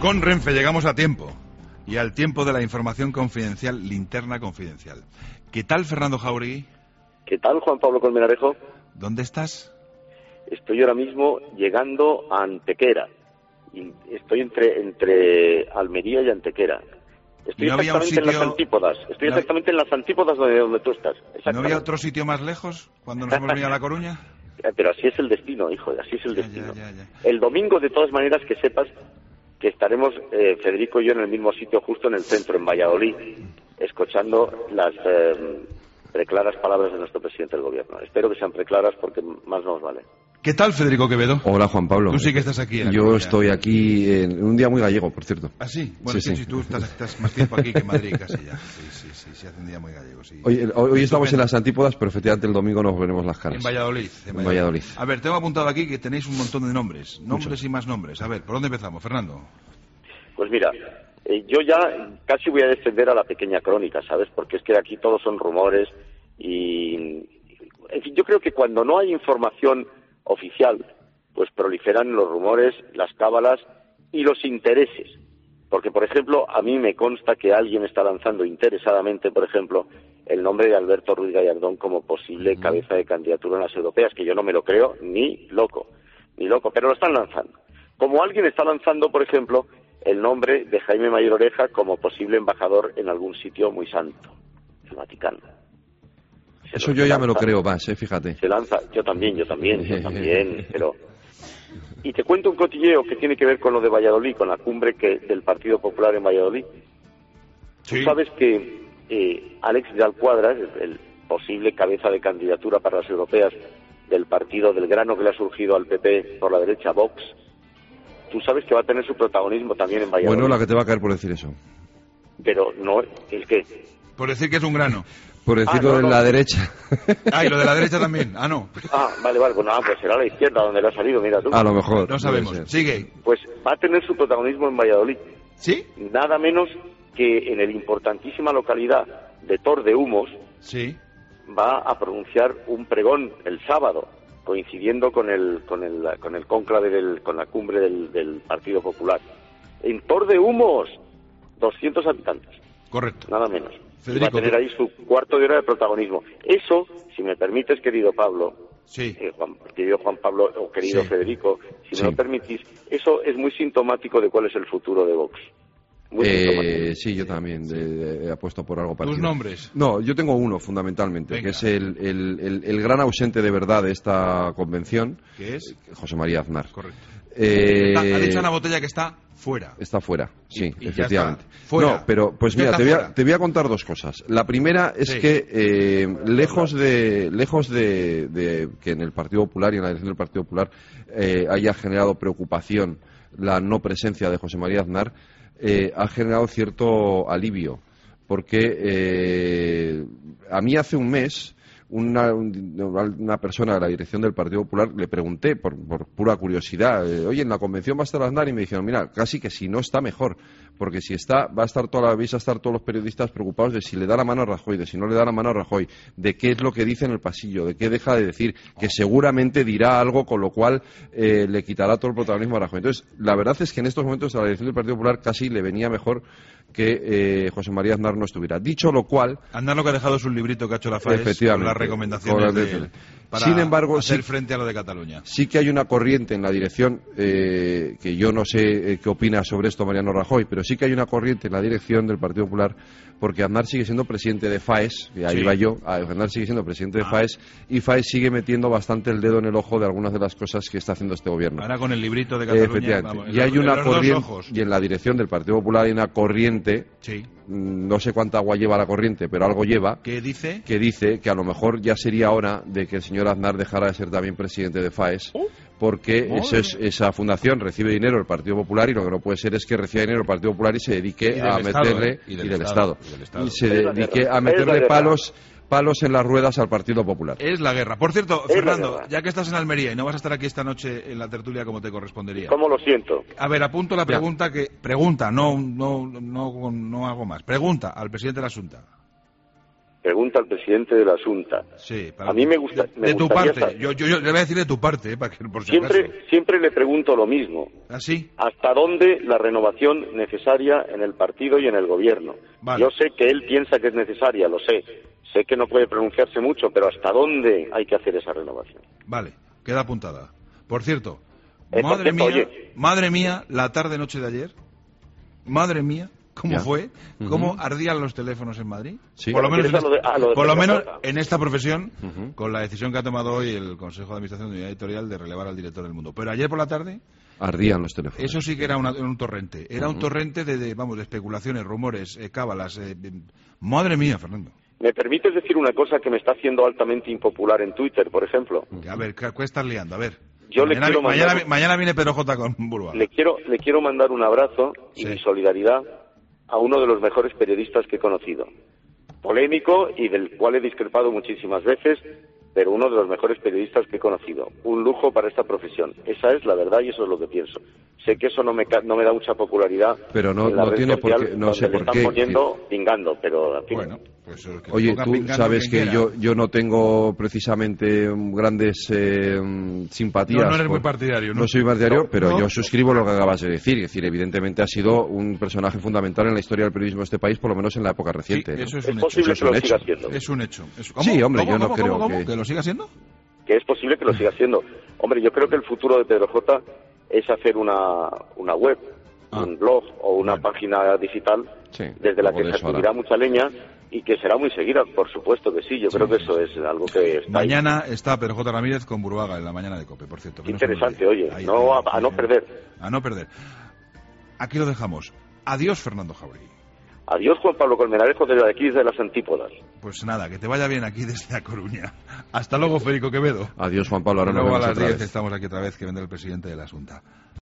Con Renfe llegamos a tiempo. Y al tiempo de la información confidencial, linterna confidencial. ¿Qué tal, Fernando Jáuregui? ¿Qué tal, Juan Pablo Colmenarejo? ¿Dónde estás? Estoy ahora mismo llegando a Antequera. Estoy entre Almería y Antequera. Estoy exactamente en las antípodas. Estoy exactamente en las antípodas de donde tú estás. ¿No había otro sitio más lejos cuando nos hemos venido a La Coruña? Pero así es el destino, hijo, así es el destino. Ya. El domingo, de todas maneras, que sepas que estaremos, Federico y yo, en el mismo sitio, justo en el centro, en Valladolid, escuchando las preclaras palabras de nuestro presidente del gobierno. Espero que sean preclaras porque más nos vale. ¿Qué tal, Federico Quevedo? Hola, Juan Pablo. Tú sí que estás aquí. Yo estoy aquí en un día muy gallego, por cierto. ¿Ah, sí? Bueno, sí, tú estás más tiempo aquí que en Madrid casi ya. Sí, hace un día muy gallego, sí. Hoy estamos en las antípodas, pero efectivamente el domingo nos veremos las caras. En Valladolid. A ver, tengo apuntado aquí que tenéis un montón de nombres. Nombres y más nombres. A ver, ¿por dónde empezamos, Fernando? Pues mira, yo ya casi voy a defender a la pequeña crónica, ¿sabes? Porque es que aquí todos son rumores y... En fin, yo creo que cuando no hay información oficial, pues proliferan los rumores, las cábalas y los intereses. Porque, por ejemplo, a mí me consta que alguien está lanzando interesadamente, por ejemplo, el nombre de Alberto Ruiz Gallardón como posible cabeza de candidatura en las europeas, que yo no me lo creo ni loco, pero lo están lanzando. Como alguien está lanzando, por ejemplo, el nombre de Jaime Mayor Oreja como posible embajador en algún sitio muy santo, el Vaticano. Eso yo ya me lo creo más, fíjate. Se lanza, yo también, pero... Y te cuento un cotilleo que tiene que ver con lo de Valladolid, con la cumbre del Partido Popular en Valladolid. Sí. Tú sabes que Àlex Vidal Quadras, el posible cabeza de candidatura para las europeas del partido del grano que le ha surgido al PP por la derecha, Vox, tú sabes que va a tener su protagonismo también en Valladolid. Bueno, la que te va a caer por decir eso. Pero no, ¿el qué? Por decir que es un grano. Por decirlo de la derecha. Y lo de la derecha también. No. Vale, bueno, pues será la izquierda donde le ha salido, mira tú. A lo mejor. No sabemos. Sigue. Pues va a tener su protagonismo en Valladolid. ¿Sí? Nada menos que en la importantísima localidad de Tor de Humos. Sí. Va a pronunciar un pregón el sábado, coincidiendo con el cónclave con la cumbre del Partido Popular. En Tor de Humos, 200 habitantes. Correcto. Nada menos. Federico, va a tener ahí su cuarto de hora de protagonismo. Eso, si me permites, querido Pablo, sí. Querido Juan Pablo o querido sí. Federico, si me lo permitís, eso es muy sintomático de cuál es el futuro de Vox. Sí, yo también he apuesto por algo parecido. ¿Tus nombres? No, yo tengo uno fundamentalmente. Venga. Que es el gran ausente de verdad de esta convención. ¿Qué es? José María Aznar. Correcto. Ha dicho Ana Botella que está fuera. Está fuera, sí, y efectivamente. Fuera. No, pero pues mira, te voy a contar dos cosas. La primera es que lejos de que en el Partido Popular y en la dirección del Partido Popular haya generado preocupación la no presencia de José María Aznar, ha generado cierto alivio, porque a mí hace un mes una persona de la dirección del Partido Popular le pregunté por pura curiosidad, oye, en la convención va a estar Aznar, y me dijeron, mira, casi que si no está mejor, porque si está vais a estar todos los periodistas preocupados de si le da la mano a Rajoy, de si no le da la mano a Rajoy, de qué es lo que dice en el pasillo, de qué deja de decir, que seguramente dirá algo con lo cual le quitará todo el protagonismo a Rajoy. Entonces, la verdad es que en estos momentos a la dirección del Partido Popular casi le venía mejor que José María Aznar no estuviera. Dicho lo cual... Aznar lo que ha dejado es un librito que ha hecho la FAES con las recomendaciones para sin embargo, hacer frente a lo de Cataluña. Sí que hay una corriente en la dirección, que yo no sé qué opina sobre esto Mariano Rajoy, pero sí que hay una corriente en la dirección del Partido Popular, porque Aznar sigue siendo presidente de FAES, y ahí va yo, Aznar sigue siendo presidente de FAES, y FAES sigue metiendo bastante el dedo en el ojo de algunas de las cosas que está haciendo este gobierno. Ahora con el librito de Cataluña. Efectivamente. Y hay una corriente, y en la dirección del Partido Popular hay una corriente, no sé cuánta agua lleva la corriente, pero algo lleva, ¿qué dice? Que dice que a lo mejor ya sería hora de que el señor Aznar dejara de ser también presidente de FAES, porque esa fundación recibe dinero del Partido Popular, y lo que no puede ser es que reciba dinero del Partido Popular y se dedique a meterle y del Estado y se dedique a meterle palos en las ruedas al Partido Popular. Es la guerra. Por cierto, Fernando, ya que estás en Almería y no vas a estar aquí esta noche en la tertulia como te correspondería. ¿Cómo lo siento? A ver, apunto la pregunta no hago más. Pregunta al presidente de la Junta. pregunta al presidente de la Junta. Sí, a mí me gusta. De tu parte, yo le voy a decir de tu parte, para que por si acaso. Siempre le pregunto lo mismo. ¿Ah, sí? ¿Hasta dónde la renovación necesaria en el partido y en el gobierno? Vale. Yo sé que él piensa que es necesaria, lo sé. Sé que no puede pronunciarse mucho, pero ¿hasta dónde hay que hacer esa renovación? Vale, queda apuntada. Por cierto, oye, madre mía, la tarde-noche de ayer, madre mía, ¿cómo fue? ¿Cómo ardían los teléfonos en Madrid? Sí. Por lo menos, Pedro en esta profesión, con la decisión que ha tomado hoy el Consejo de Administración de Unidad Editorial de relevar al director del Mundo. Pero ayer por la tarde... Ardían los teléfonos. Eso sí que era un torrente. Era un torrente de especulaciones, rumores, cábalas. Madre mía, Fernando. ¿Me permites decir una cosa que me está haciendo altamente impopular en Twitter, por ejemplo? A ver, ¿qué estás liando? A ver. Yo mañana viene Pedro J. con Burbuaga. Le quiero mandar un abrazo y mi solidaridad a uno de los mejores periodistas que he conocido. Polémico y del cual he discrepado muchísimas veces, pero uno de los mejores periodistas que he conocido. Un lujo para esta profesión. Esa es la verdad y eso es lo que pienso. Sé que eso no me da mucha popularidad. Pero no tiene por qué, no sé por qué. Le están poniendo pingando, pero en fin. Bueno, pues oye, tú sabes que yo no tengo precisamente grandes simpatías. No eres muy partidario, ¿no? No soy partidario, pero yo suscribo lo que acabas de decir. Es decir, evidentemente ha sido un personaje fundamental en la historia del periodismo de este país, por lo menos en la época reciente. Sí, eso es un hecho. Posible que lo siga siendo. Es un hecho. Sí, hombre, yo no creo que... ¿Que lo siga siendo? Que es posible que lo siga siendo. Hombre, yo creo que el futuro de Pedro J. es hacer una web, un blog o una página digital desde la que se adquirirá mucha leña y que será muy seguida, por supuesto que sí. Yo creo que eso es algo que está mañana ahí. Está Pedro J. Ramírez con Burbuaga en la mañana de COPE, por cierto. Qué interesante, oye, a no perder. A no perder. Aquí lo dejamos. Adiós, Fernando Jauregui. Adiós, Juan Pablo Colmenarejo, desde aquí, desde las Antípodas. Pues nada, que te vaya bien aquí desde A Coruña. Hasta luego, Federico Quevedo. Adiós, Juan Pablo. Ahora luego nos vemos a las otra 10 vez. estamos aquí otra vez, que vendrá el presidente de la Junta.